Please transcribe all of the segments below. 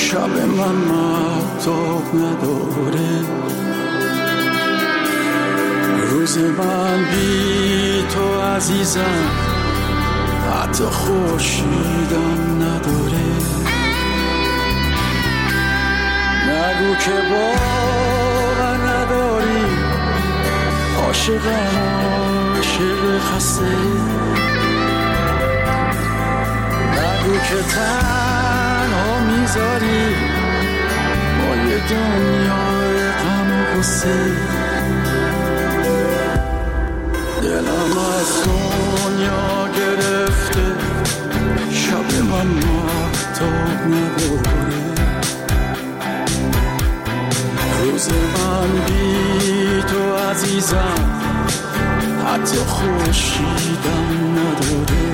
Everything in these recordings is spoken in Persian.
شب من مهتاب نداره، روز من بی تو عزیزم حتی خورشیدم نداره. نگو که باور نداری، عاشقم عاشق خسته. نگو که تنها میذاری با یه دنیای غم و غصه. دلم از دنیا گرفته، شب من مهتاب نداره، روز من بی تو عزیزم حتی خورشیدم نداره.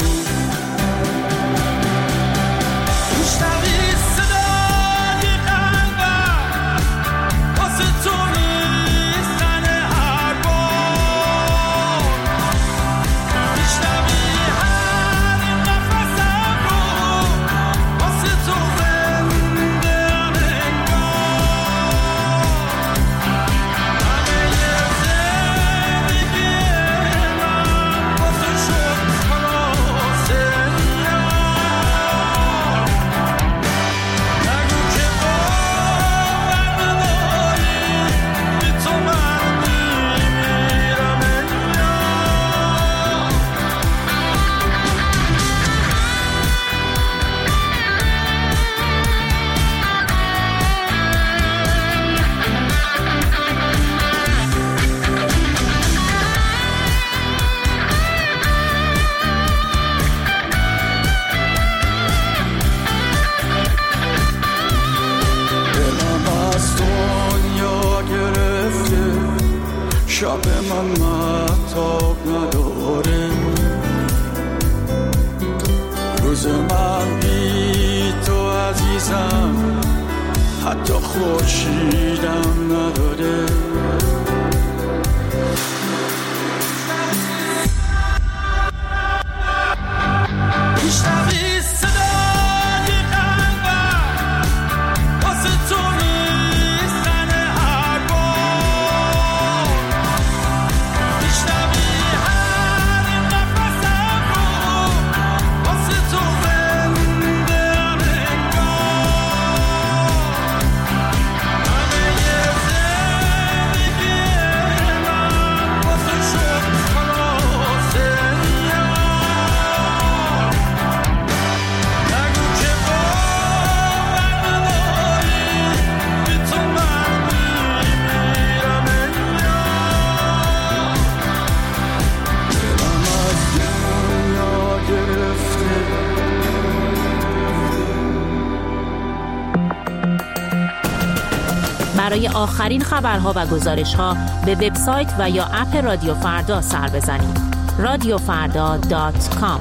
شب من مهتاب نداره، روز من بی تو عزیزم حتی خورشیدم نداره. برای آخرین خبرها و گزارش‌ها به وبسایت و یا اپ رادیو فردا سر بزنید. radiofarda.com.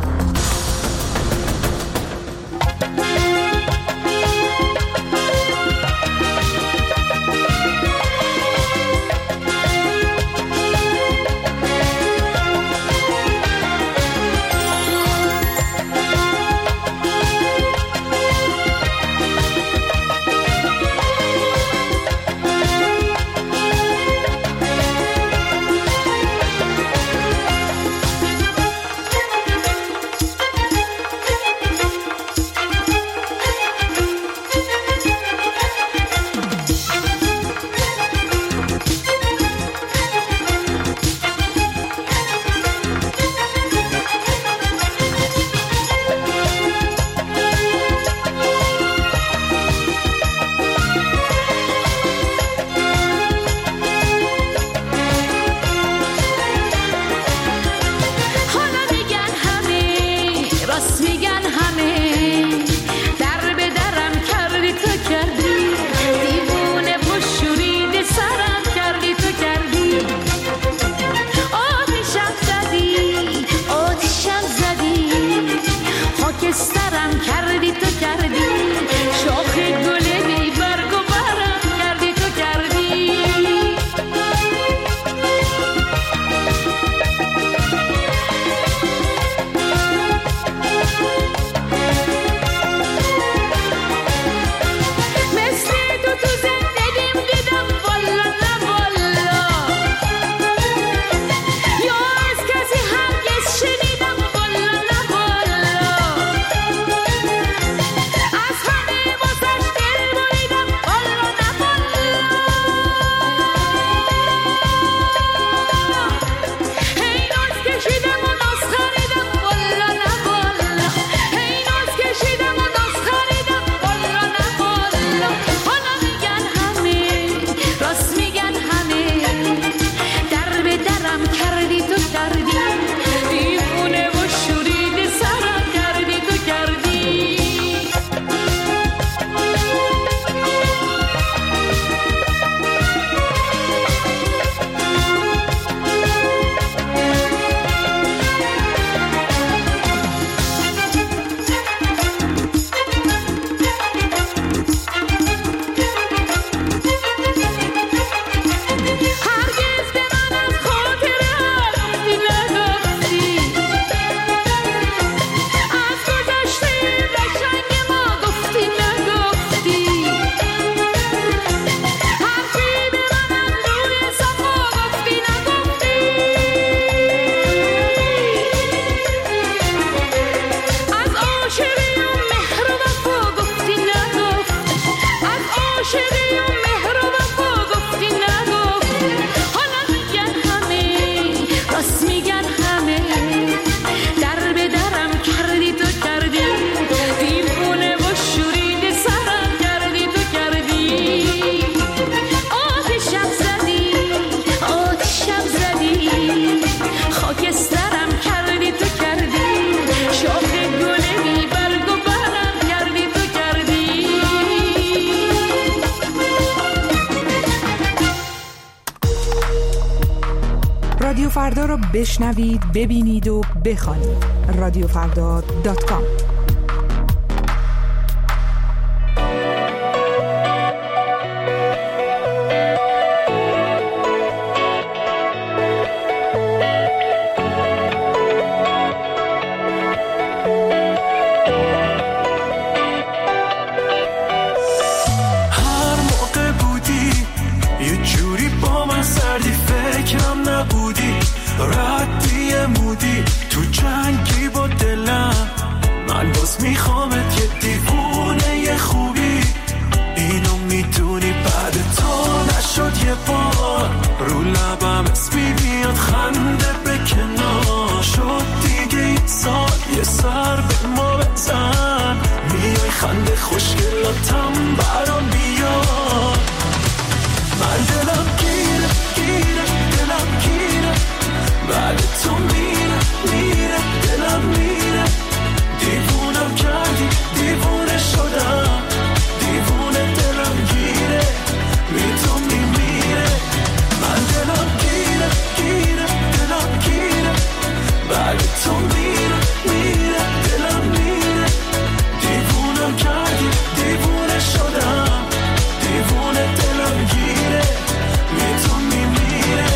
فردا رو بشنوید، ببینید و بخوانید. رادیوفردا.com. میخوامت یه دیوونه یه خوبی، اینو میدونی بعد تو نشد یه بار، رو لبم اسمی بیاد خنده به کنار، شد دیگه این سال یه سر به ما بزن، میای خنده خوشگلاتم برام بیاد، من دلم گیره گیره دلم گیره، بعد تو میره میره دلم میره، دیوونم کردی دیوونه شدم، دیوونه دلم گیره بی تو میمیره، من دلم گیره گیره دلم گیره، بعد تو میره میره دلم میره، دیوونم کردی دیوونه شدم، دیوونه دلم گیره بی تو میمیره.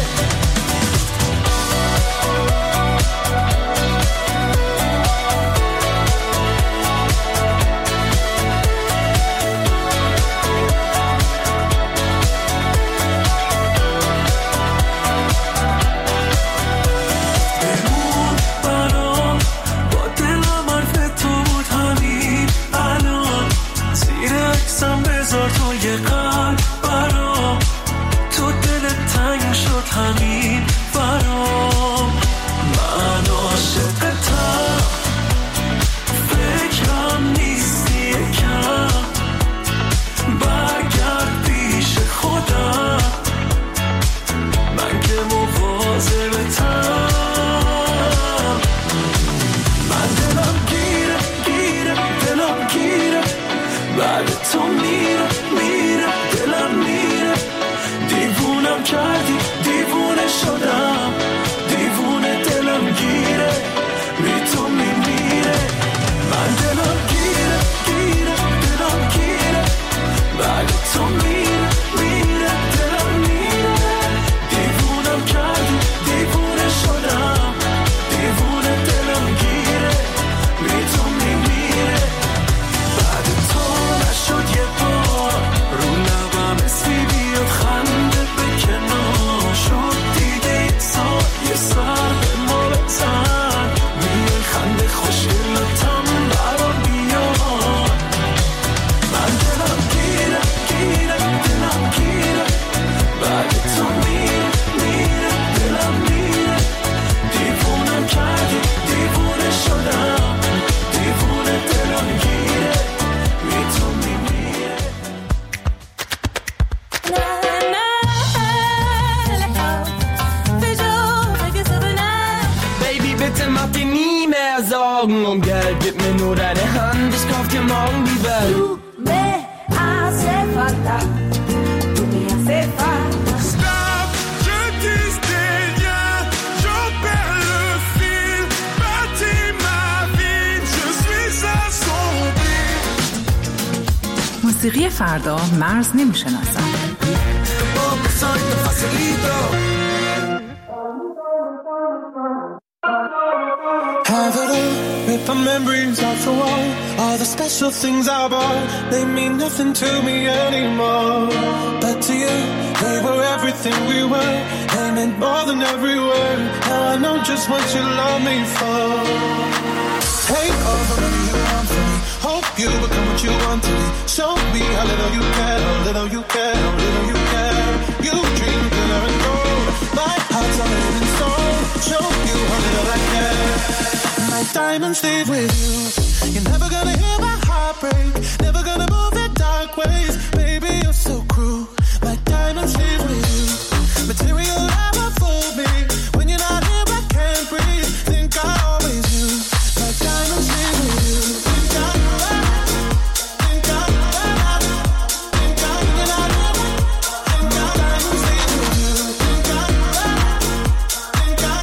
Augen Geld, gib mir nur deine Hand, ich kauf dir morgen die Welt. Du me hace falta, tu me hace falta. Stop, je dis rien, j'en perds le fil, bâtis ma vie, je suis assombri. موسیقی فردا مرز نمیشناسن. Have it all, rip the memories off the wall. All the special things I bought, they mean nothing to me anymore. But to you, they were everything we were. They meant more than every word. Now I know just what you love me for. Take all the money you want from me. Hope you become what you want to be. Show me how little you care, how little you care, how little you care. You dream glitter and gold. My heart's already in stone. Show you how little I care. My diamonds leave with you. You're never gonna hear my heart break. Never gonna move in dark ways. Baby, you're so cruel. My diamonds leave with you. Material never fooled me. When you're not here, I can't breathe. Think I always knew. My diamonds leave with you. Think I knew that. Think I knew that. Think I knew that. Think I diamonds leave with you. Think I knew that. Think I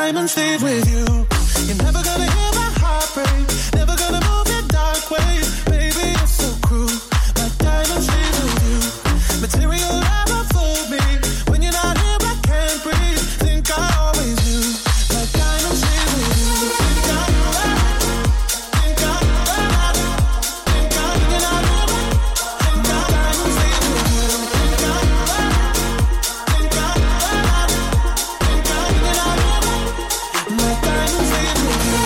diamonds leave with you. You're never gonna hear my heart break, never gonna move in dark ways. Baby, you're so cruel. My diamonds leave with you. Material never fooled me. When you're not here, I can't breathe. Think I always knew. My diamonds leave with you. Think I know that. Think I know that. Think I know you're not here. Think my diamonds leave with you. Think I know that. Think I know that. Think I know you're not here. My diamonds leave with you.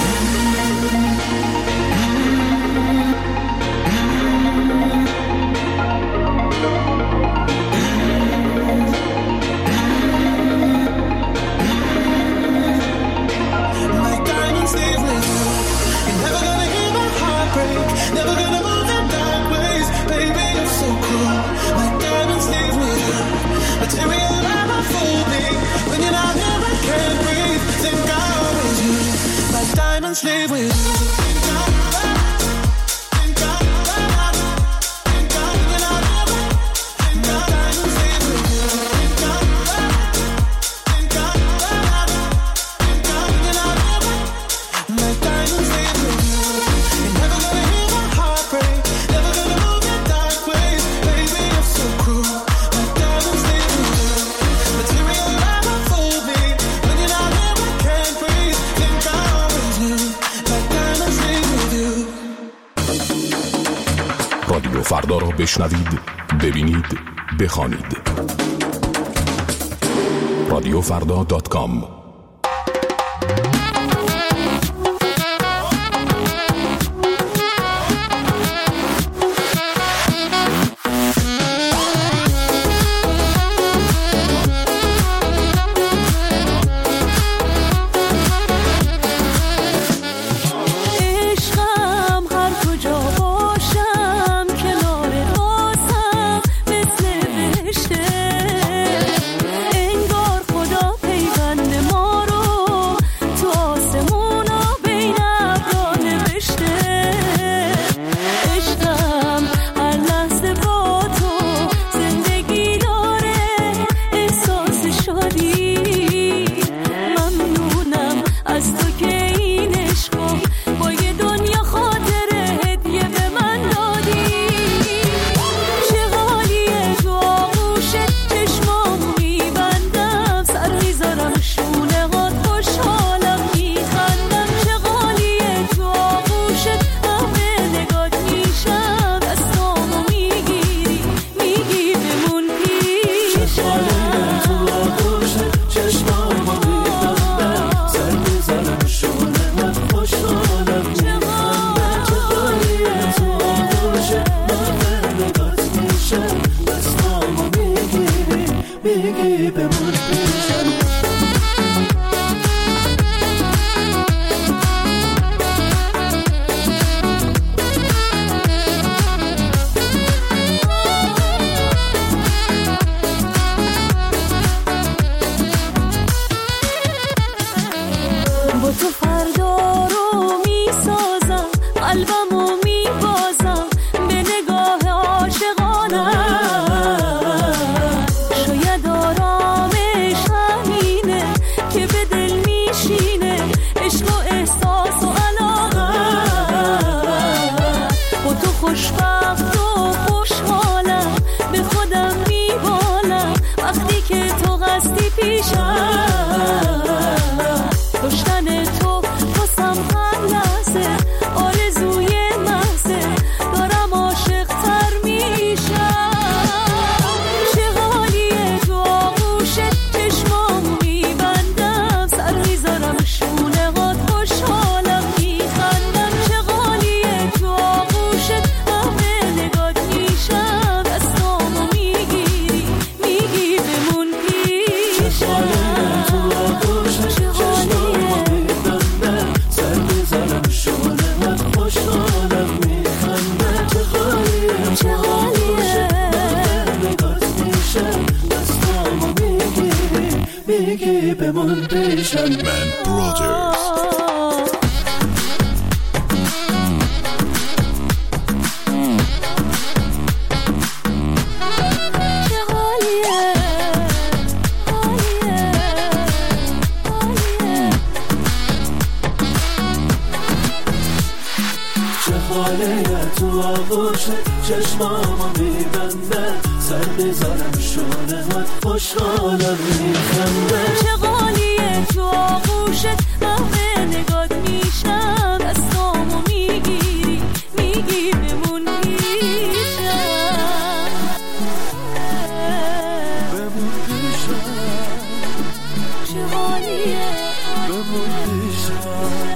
My diamonds leave with you. You're never gonna hear my heart break, never gonna move in dark ways. Baby, you're so cruel. My diamonds leave with you. Material never fooled me. When you're not here, I can't breathe. Think I always knew. My diamonds leave with you. Think I know that. Think I know that. Think I know you're not here. Think my diamonds leave with you. Think I know that. Think I know that. Think I know you're not here. My diamonds leave with you. You're never gonna hear my heart break, never gonna move in dark ways. Baby, you're so cruel. My diamonds leave with you. Material never fooled me. When you're not here, I can't breathe. Think I always knew. My diamonds leave with you. رادیو فردا را بشنوید، ببینید، بخوانید. radiofrda.com. عشقم هر کجا باشم کنار واسم مثل بهشته. انگار خدا پیوند ما خوشه چشمامو میبندم سر بذارم شانهات خوشحالم میخندم چه غالیه تو آغوشت محو نگات میشم دستامو میگیری میگی بمون پیشم بمون پیشم چه غالیه بمون پیشم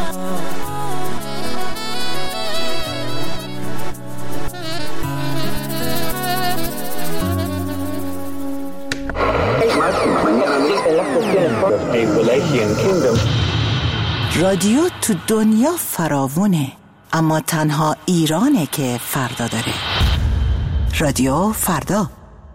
رادیو تو دنیا فراوونه، اما تنها ایرانه که فردا داره. رادیو فردا.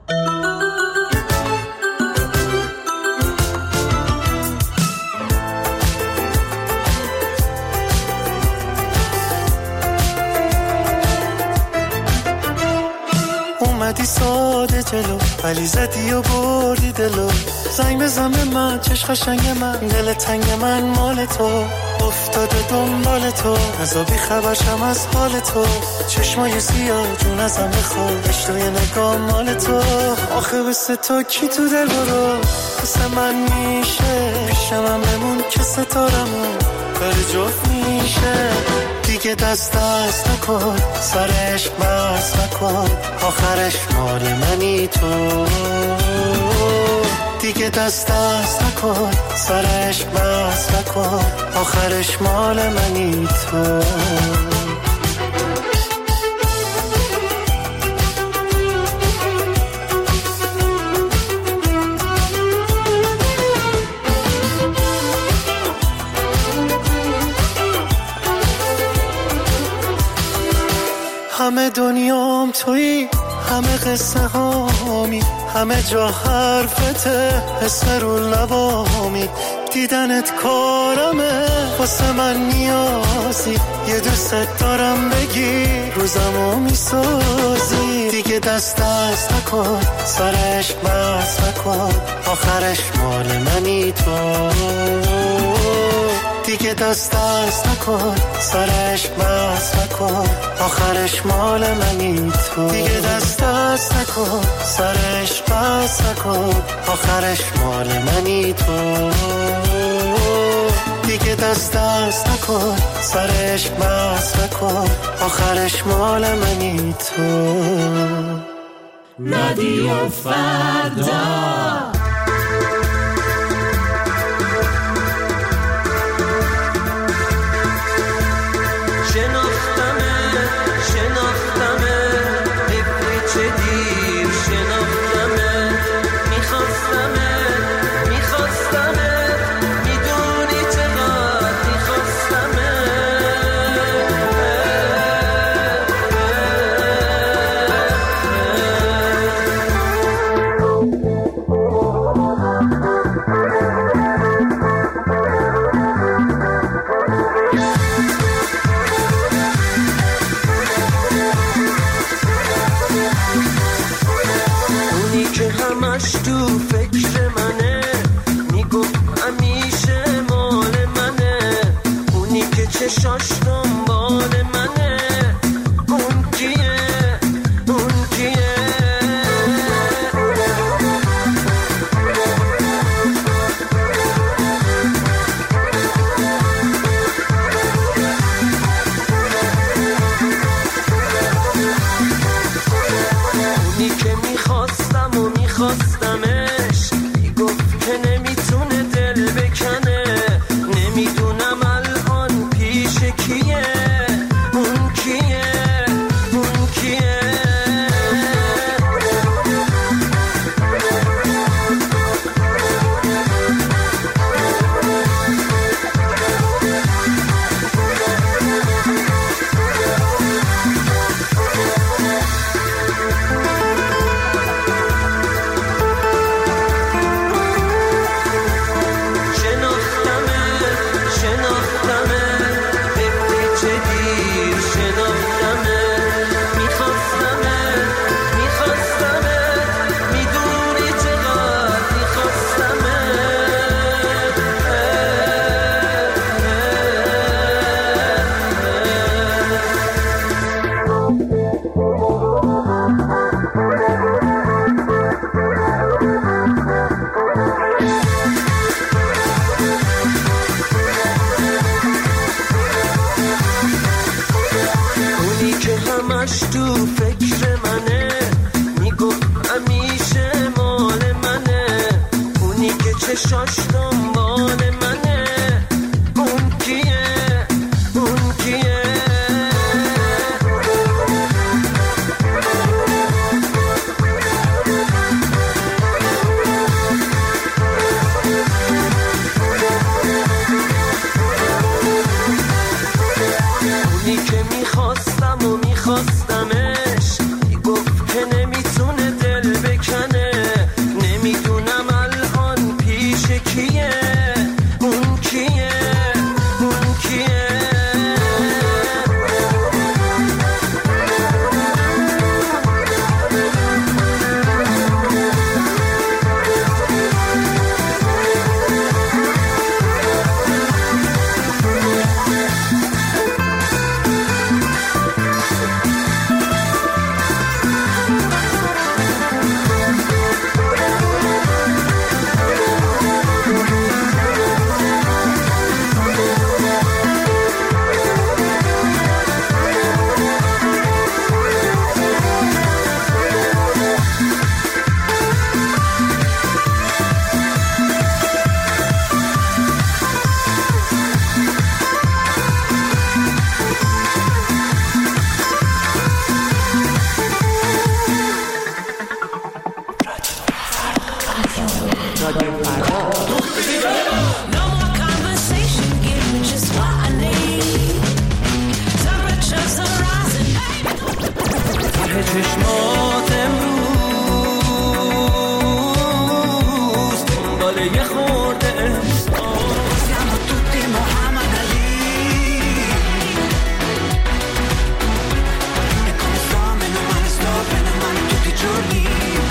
اومدی ساده جلو ولی زدی و بردی دلو زنگ بزن به من چش قشنگ من دل تنگ من مال تو افتاده دنبال تو ازا بی خبرشم از حال تو چشمای سیاه جون ازم بخور اشتوی نگاه مال تو آخه بسه تو کی تو دل برو بسه من میشه پیشم هم بمون که ستارمون داره جفت میشه دیگه دست نکن سر عشق بس نکن آخرش مال منی تو دیگه دست نکن سر عشق بس نکن آخرش مال منی تو همه دنیام تویی همه قصه هامی همه جا حرفته حس رو لبامی دیدنت کارمه واسه من نیازی یه دوست دارم بگی روزمو میسازی دیگه دست نکن سر عشق بس نکن آخرش مال منی تو دیگه دست نکن سر عشق بس نکن آخرش مال منی تو دیگه دست نکن سر عشق بس نکن آخرش مال منی تو دیگه دست نکن سر عشق بس نکن آخرش مال منی تو رادیو فردا فکر منه، میگفت همیشه مال منه، اونی که چشاش دنبال منه، اون کیه؟ اون کیه؟ اونی که میخواستم و میخواستمش، میگفت که نمیتونه دل بکنه، نمیدونم الان پیش کیه، اون کیه؟ اون کیه؟ چشمات امروز دنبال یه خورده احساس، siamo tutti Muhammad Ali e come sto meno male sto bene male tutti i giorni.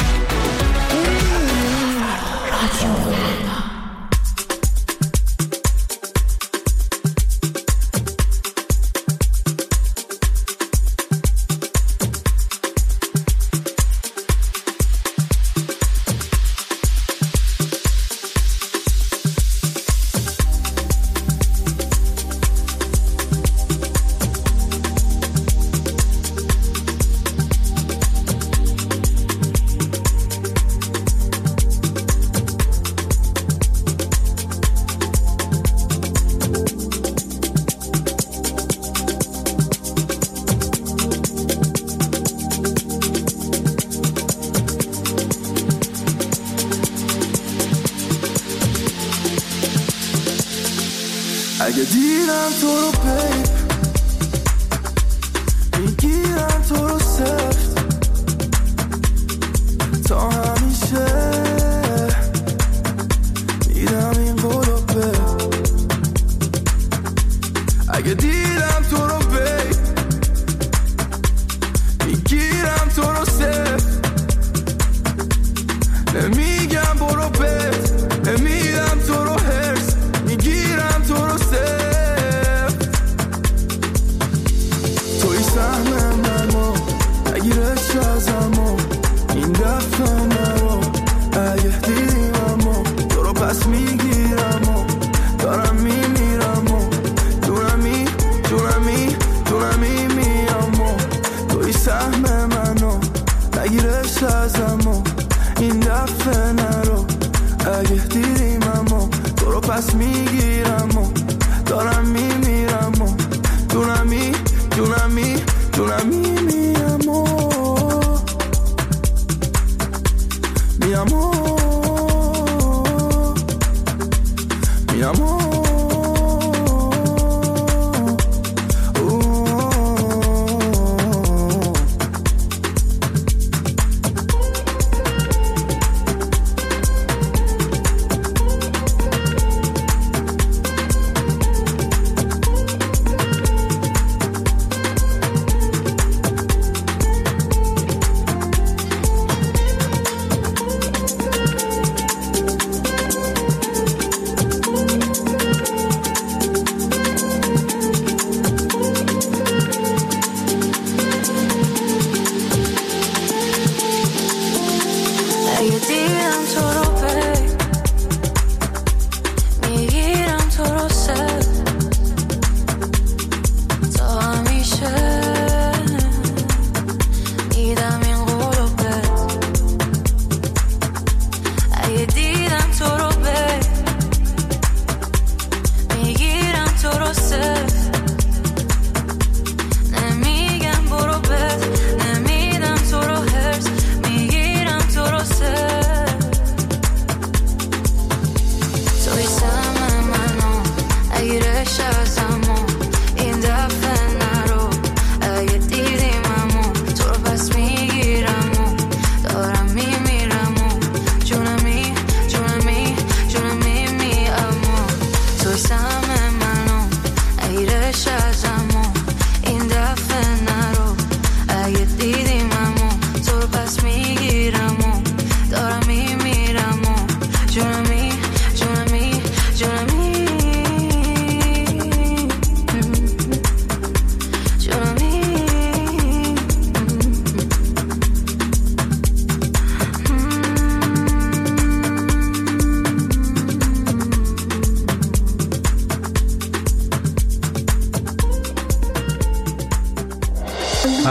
اگه دیدم تو رو بیب میگیرم تو رو سفت تا همیشه میدم این قولو به. اگه دیدم تو رو بیب میگیرم تو رو سفت نمیگم برو بت، نمیدم تو رو هرس، میگیرم تو رو سفت. توی سهم منو نگیرش ازمو این دفعه نرو، اگه دیدیم امو تو رو پس میگیرم و دارم میمیرم و دونمی میام و توی سهم منو نگیرش ازمو این دفعه نرو، اگه دیدیم امو تو رو پس میگیرم و دارم میمیرم و دونمی میام و میام و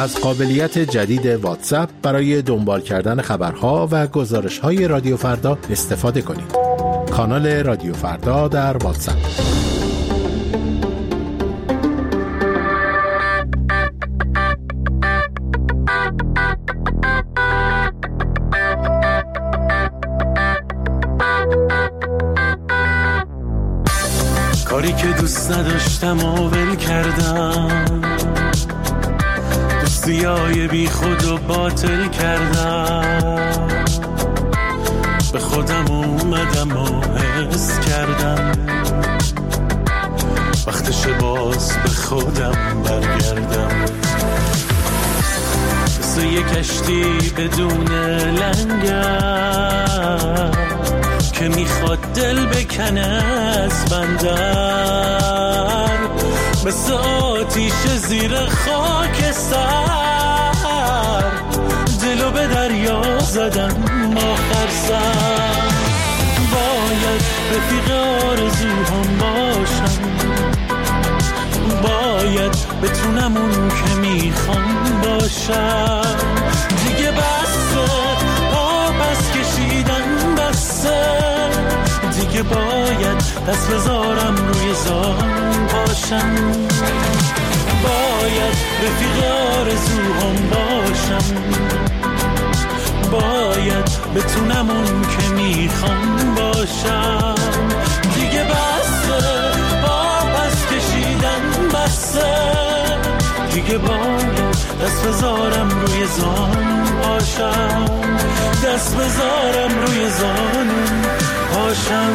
از قابلیت جدید واتساپ برای دنبال کردن خبرها و گزارش‌های رادیو فردا استفاده کنید. کانال رادیو فردا در واتساپ. کاری که دوست نداشتم و ول کردم، دوستیای بی خود و باطل کردم، به خودم اومدم و حس کردم وقتش باز به خودم برگردم. مثل یک کشتی بدون لنگر که میخواد دل بکنه از بندر، مثل آتیش زیر خاک سر دلو به دریا زدم آخر سر. باید رفیق آرزوهام باشم، باید بتونم اون که میخوام باشم. دیگه بسه پس کشیدن بسه، دیگه باید دست بذارم روی زان باشم. باید رفیق آرزوهام باشم، باید بتونم اون که میخوام باشم. دیگه بسه پس کشیدن بسه، دیگه باید دست بذارم روی زان باشم، دست بذارم روی زان باشم.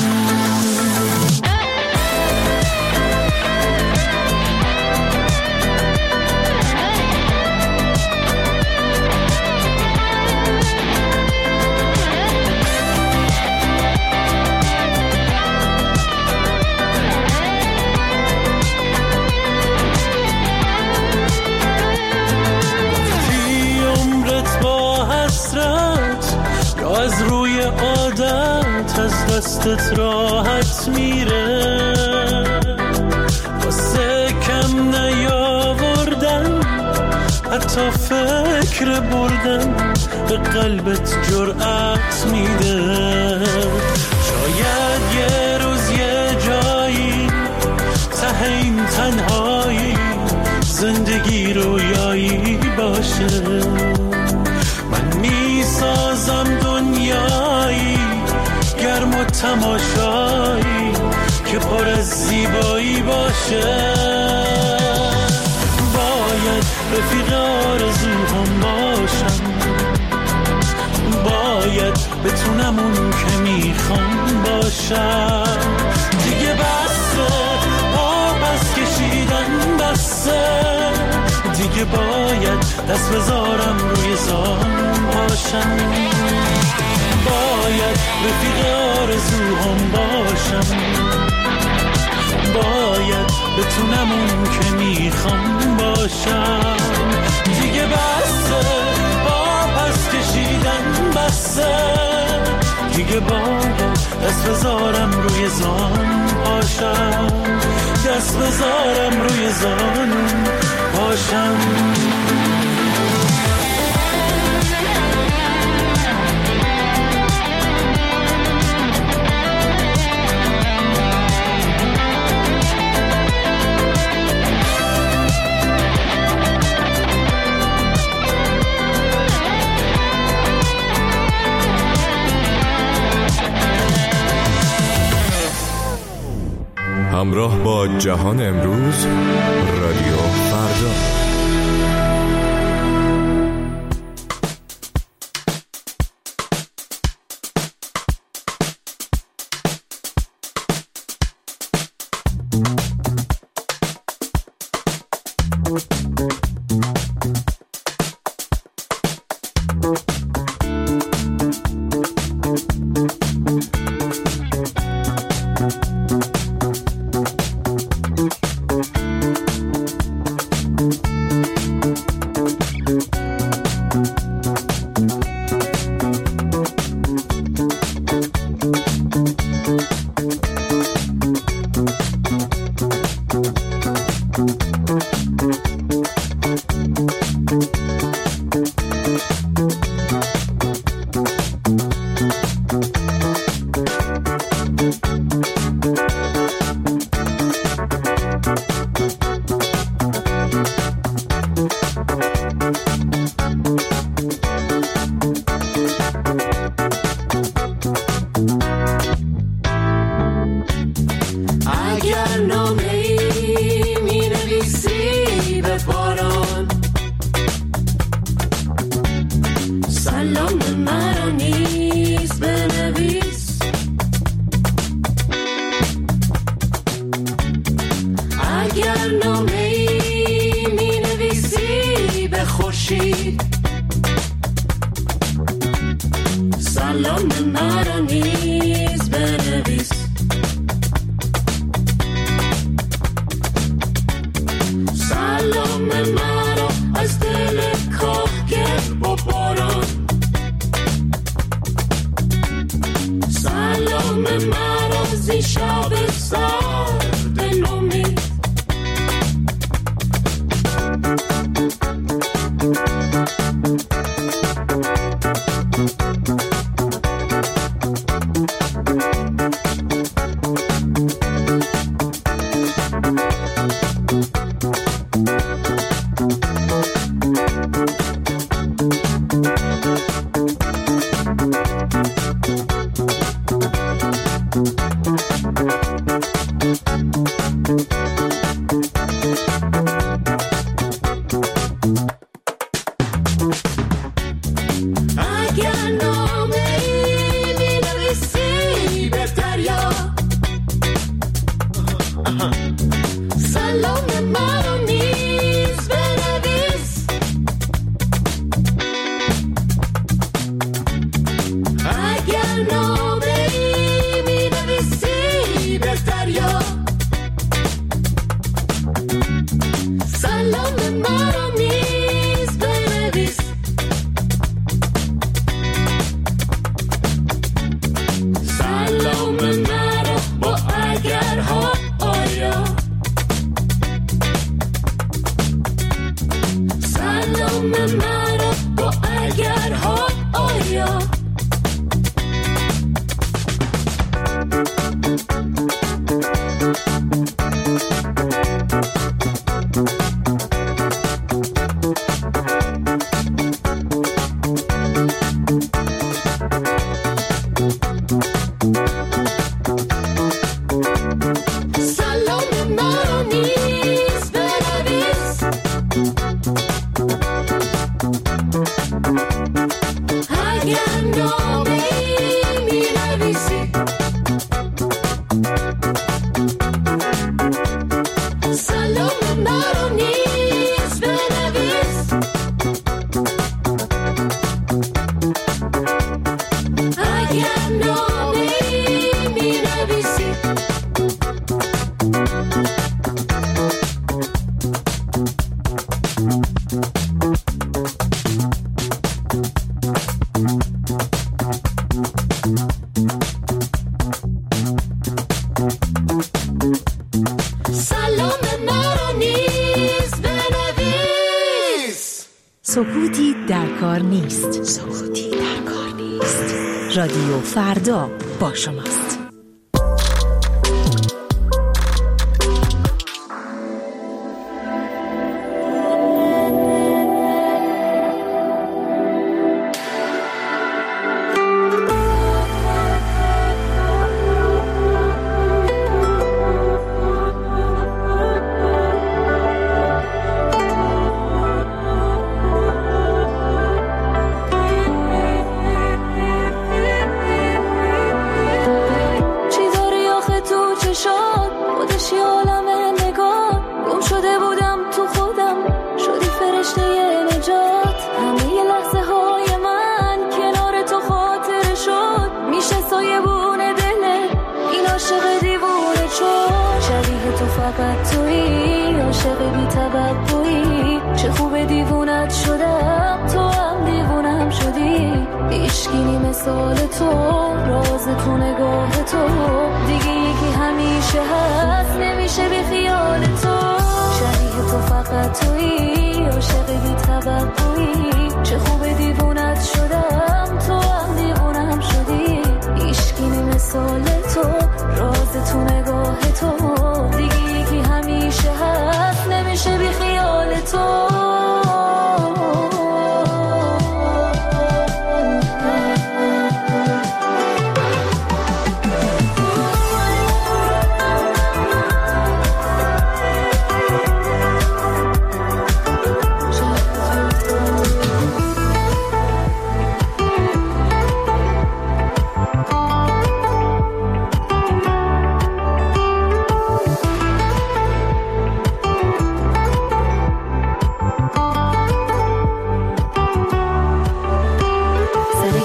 از روی عادت از دستت راحت میره، واسه کم نیاوردن حتی فکر بردن به قلبت جرأت میده. شاید یه روز یه جایی ته این تنهایی زندگی رویایی باشه، من میسازم دنیایی گرم و تماشایی که پر از زیبایی باشه. باید رفیق آرزوهام باشم، باید بتونم اون که میخوام باشم. دیگه بسه پس کشیدن بسه، دیگه باید دست بذارم روی زان باشم. باید رفیق آرزوهام باشم، باید بتونم اون که میخوام باشم. دیگه بسه پس کشیدن بسه، دیگه باید دست بذارم روی زان باشم، دست بذارم روی زان باشم. همراه با جهان امروز، رادیو فردا. سلام مرا نیز بنویس، اگر نامه‌ای می نویسی به خورشید، سلام مرا نیز بنویس، سلام مرا از دل کاهگل با باران، سلام مرا زی شب سرد نومید، سکوتی در کار نیست. سکوتی در کار نیست. رادیو فردا با شماست.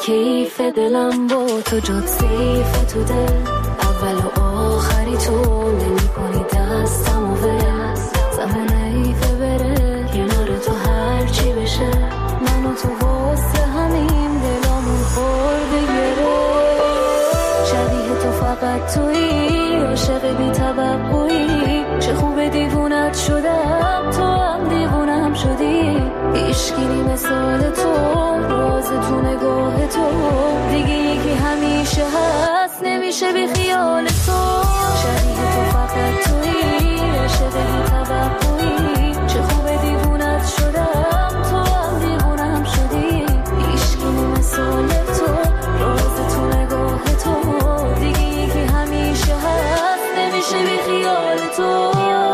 کیف دلم با تو جد سیف تو دل اول و آخری تو نمی کنی دستم و ول زمین ایفه بره کنار تو هر چی بشه من و تو واسه همین دلامون خورده گره شبیه تو فقط تویی عاشق بی توقعی چه خوب دیوونت شدم تو هم دیوونم شدی عشقی مثال تو راز تو نگاه تو دیگه یکی همیشه هست نمیشه بی خیال تو شبیه تو فقط تویی عاشق بی توقعی چه خوب دیوونت شدم تو هم دیوونم شدی عشقی مثال تو راز تو نگاه تو دیگه یکی همیشه هست نمیشه بی خیال تو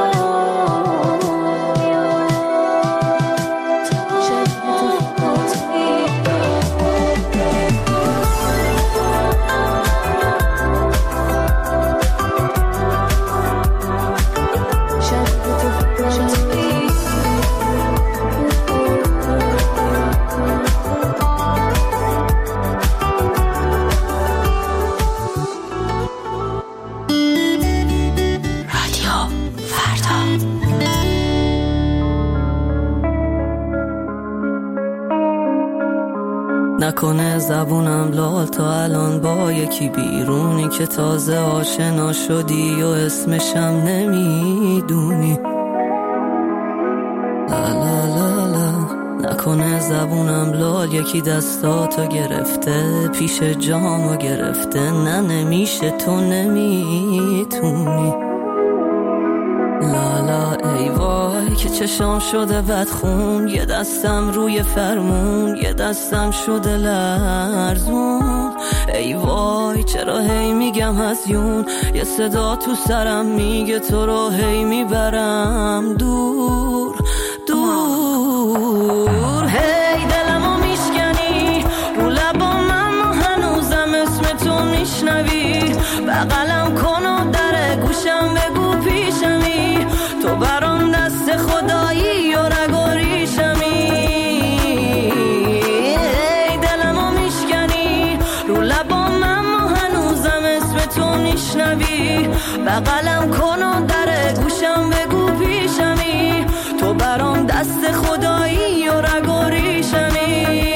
نکنه زبونم لال تا الان با یکی بیرونی که تازه آشنا شدی و اسمشم نمیدونی لا لا لا لا نکنه زبونم لال یکی دستاتو گرفته پیش جامو گرفته نه نمیشه تو نمیتونی لالا ای وای که چشام شده بدخون یه دستم روی فرمون یه دستم شده لرزون ای وای چرا هی میگم هزیون یه صدا تو سرم میگه تو رو هی میبرم دور دور هی دلمو میشکنی رو لبام اما هنوزم اسم تو میشنوی بغلم کن و در گوشم بگو پیشمی تو برام دست خدایی و رگ و ریشمی ای دلمو میشکنی رو لبام اما هنوزم اسم تو میشنوی بغلم کن و در گوشم بگو پیشمی تو برام دست خدایی و رگ و ریشمی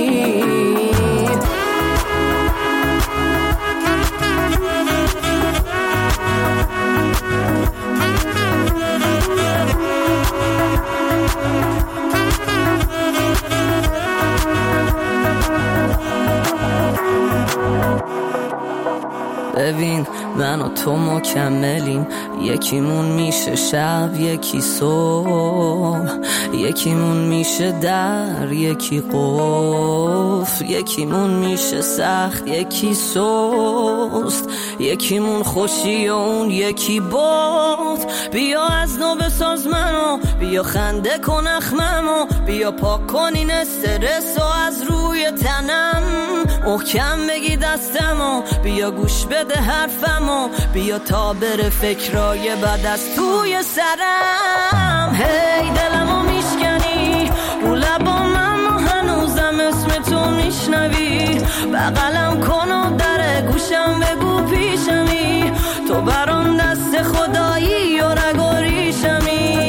ببین من و تو مکملیم یکیمون میشه شب یکی صبح یکیمون میشه در یکی قفل یکیمون میشه سخت یکی سست یکیمون خوشی و اون یکی باد بیا از نو بساز منو بیا خنده کن اخممو بیا پاک کن این استرس و از روی تنم محکم بگی دستمو بیا گوش بده حرفمو بیا تا بره فکرای بد از توی سرم هی دلمو میشکنی رو لبام اما هنوزم اسم تو میشنوی بغلم کن و در گوشم بگو پیشمی تو برام دست خدایی و رگ و ریشمی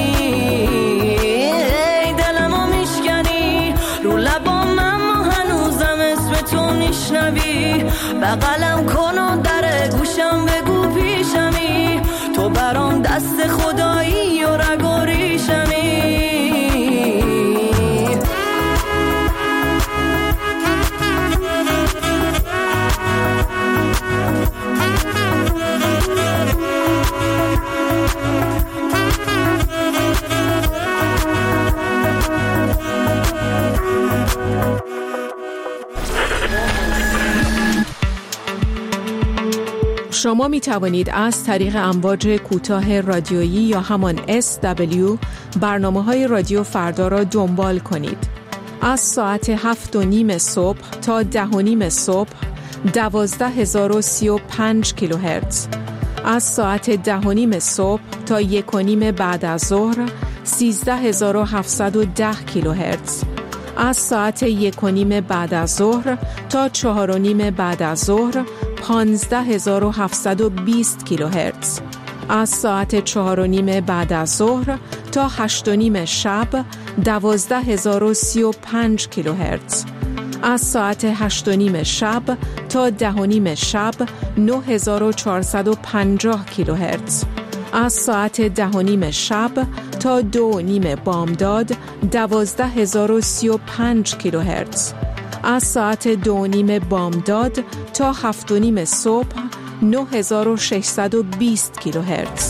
هی دلمو میشکنی رو لبام اما هنوزم اسم تو میشنوی بغلم کن و در گوشم بگو پیشمی تو برام دست خدایی و رگ و ریشمی شما می توانید از طریق امواج کوتاه رادیویی یا همان SW برنامه‌های رادیو فردا را دنبال کنید. از ساعت 7:30 صبح تا 10:30 صبح 12035 کیلوهرتز. از ساعت 10:30 صبح تا 1:30 بعد از ظهر 13710 کیلوهرتز. از ساعت 1:30 بعد از ظهر تا 4:30 بعد از ظهر 15720 کیلوهرتز. از ساعت 4:30 بعد از ظهر تا 8:30 شب 12035 کیلوهرتز. از ساعت 8:30 شب تا 10:30 شب 9450 کیلوهرتز. از ساعت 10:30 شب تا 2:30 بامداد 12035 کیلوهرتز. از ساعت 2:30 بامداد تا 7:30 صبح 9620 کیلوهرتز.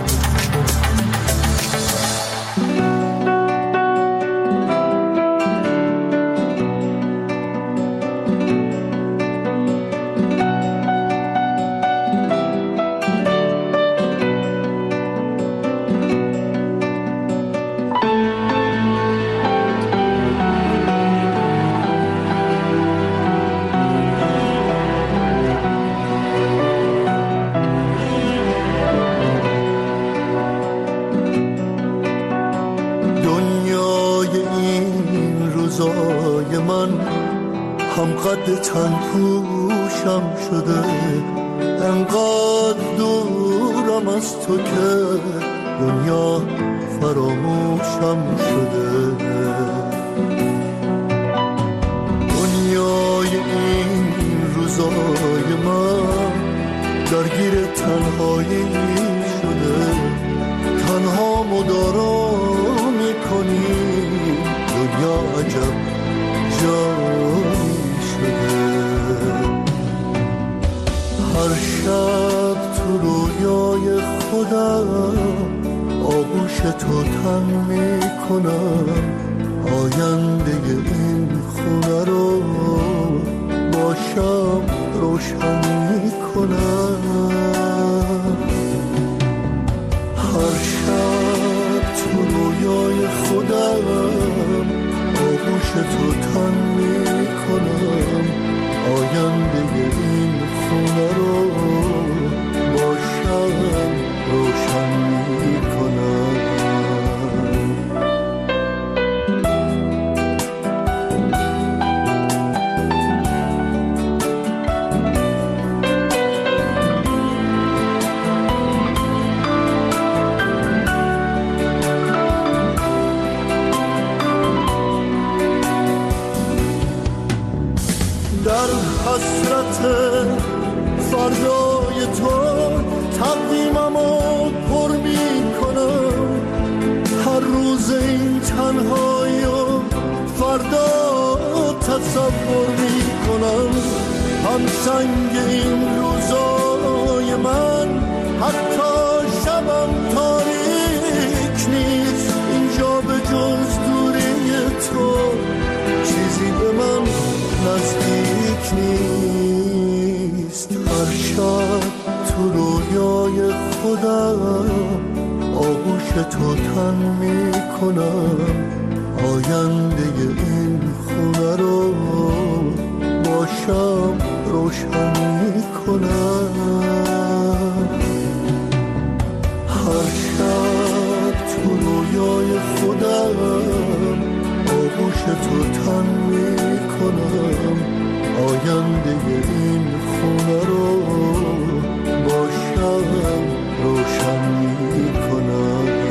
قد تن پوشم شده، انقدر دورم از تو که دنیا فراموشم شده. دنیای این روزای من درگیر تنهایی شده، تنها مدارا میکنی دنیا عجب جایی شده. هر شب تو رویای خودم آغوش تو تن میکنم، آینده این خونه رو باشم روشن میکنم. هر شب تو رویای خودم آغوش تو تن میکنم، آینده این خونه رو باشم روشن میکنم. در حسرت فردای تو تقویممو پر میکنم، هر روز این تنهایی و فردا تصور میکنم. هم سنگ این روزای من حتی شبم تاریک نیست، اینجا به جز دوری تو چیزی به من نزدیک نیست. هر شب تو رویای خودم آغوش تو تن میکنم، آینده این خونه رو باشم روشن میکنم. هر شب تو رویای خودم آغوش تو تن میکنم، آینده این خونه رو باشم روشن میکنم.